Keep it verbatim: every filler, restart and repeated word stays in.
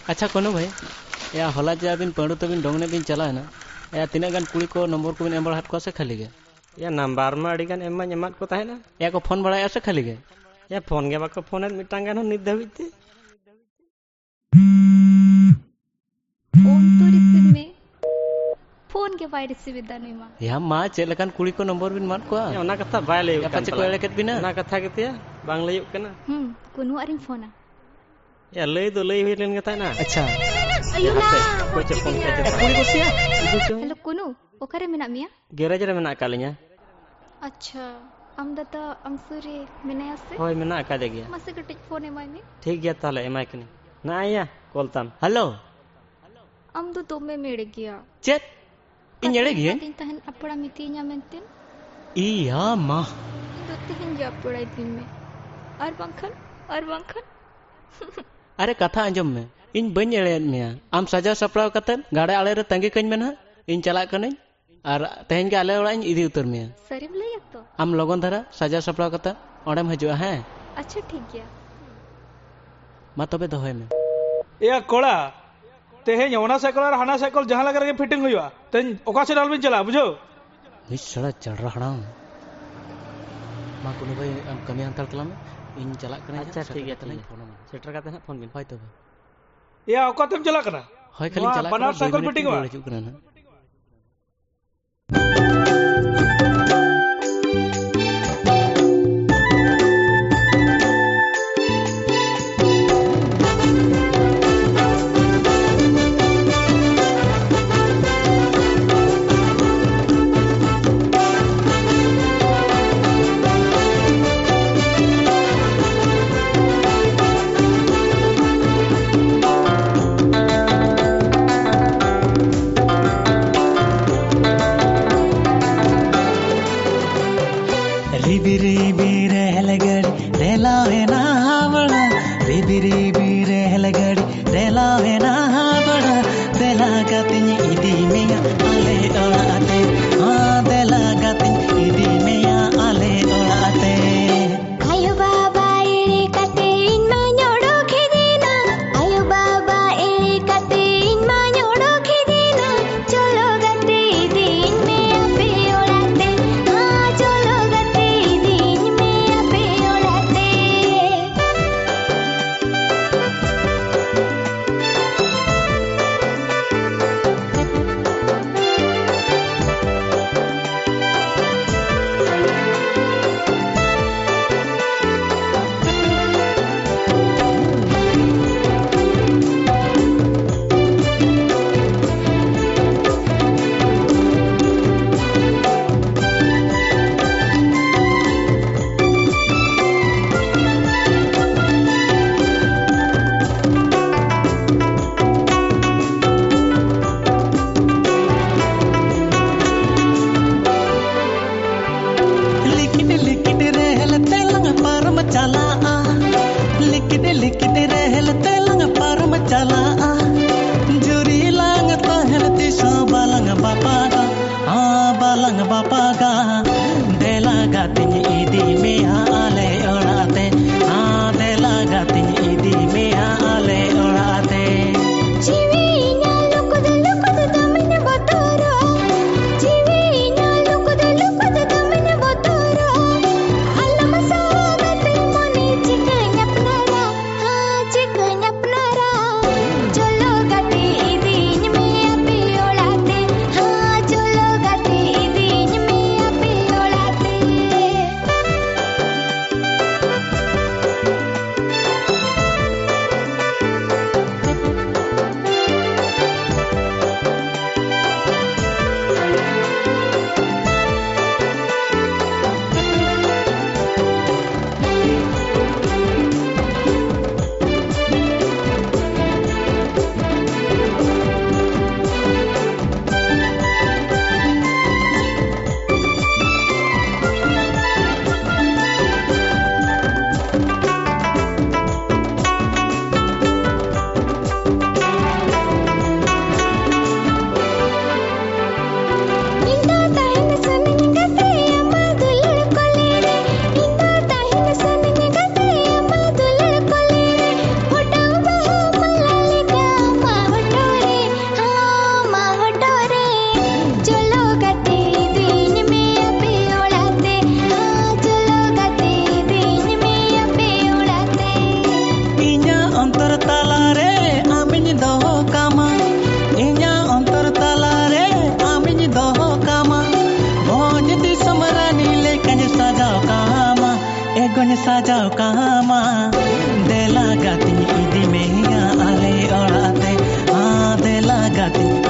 अच्छा कोनो भाई या हला जे बिन पंडू तबिन डोंगने बिन चला ना या तीना गान कुड़ी को नंबर को बिन एम बड़ा को से खाली गे या नंबर मा अड़ी गान एम एमात को ताहे ना या को फोन बड़ा से खाली गे या फोन गे बाको फोन मिटांग गान नित धाबिते फोन तो रिसीव में फोन के बाय रिसीव दानी मा या मा चे लकान कुड़ी को नंबर बिन मात को या ओना कथा बाय ले या पचे को एड़ेकेत बिना ओना कथा गेते बांग लयुक कना हम कुनु अरिन फोना या लय दो लय हुई लेन गता ना अच्छा अयो ना को चे फोन के कुड़ी को सिया हेलो कुनु ओकरे मेना मिया गैरेज रे मेना कालिया अच्छा आम दता आम सुरे मेना से होय मेना का दे गया मसे कटिक फोन एमाय में ठीक गया ताले एमाय कनी ना आया कॉल ताम हेलो आम दो तोमे मेड़े गया चेत इन एड़े गे तीन तहन अपड़ा मितीnya मेंटेन ई या मा दो तीन जा पड़ाई दिन में और बंखन और बंखन अरे कथा अंजम में इन बन एड़े मिया आम सजा सपड़ाव कतन गाड़े आले रे तंगी कኝ मेना इन चला कने और तेहन के आले ओड़ा इदी उतर मिया सरीम लय तो आम लगन धरा सजा सपड़ाव कता ओडेम हजो है अच्छा ठीक गया मा तबे दोहय में या कोड़ा तेहेन ओना साइकिल और हाना साइकिल जहां लगा के फिटिंग हुआ तेन ओका से डाल बिन चला बुझो इस सड़ा चढ़ रहा मा कोनो भाई आम कमी अंतर तला में इन चला कने अच्छा ठीक है तला फोन में सेटर का ना फोन बिन होय तबे या ओका तुम चला कना होय खाली चला बना साइकिल फिटिंग हुआ हजू कना ना रिबी रिबी रेलगड़ी रेलावे ना बड़ा रिबी रिबी रेलगड़ी रेलावे ना बड़ा देला गतिन इदी में आले ओलाते हाँ देला गतिन इदी में आले ओलाते आयो बाबा एड़ी कते इन मा ñoड़ो खेदेना आयो बाबा एड़ी कते इन मा ñoड़ो खेदेना चलो गते दिन में अपे ओलाते हाँ चलो गते दिन में अपे ओलाते एगोन साजाव कामा देला गाती इदी में या आले ओड़ाते हाँ देला गाती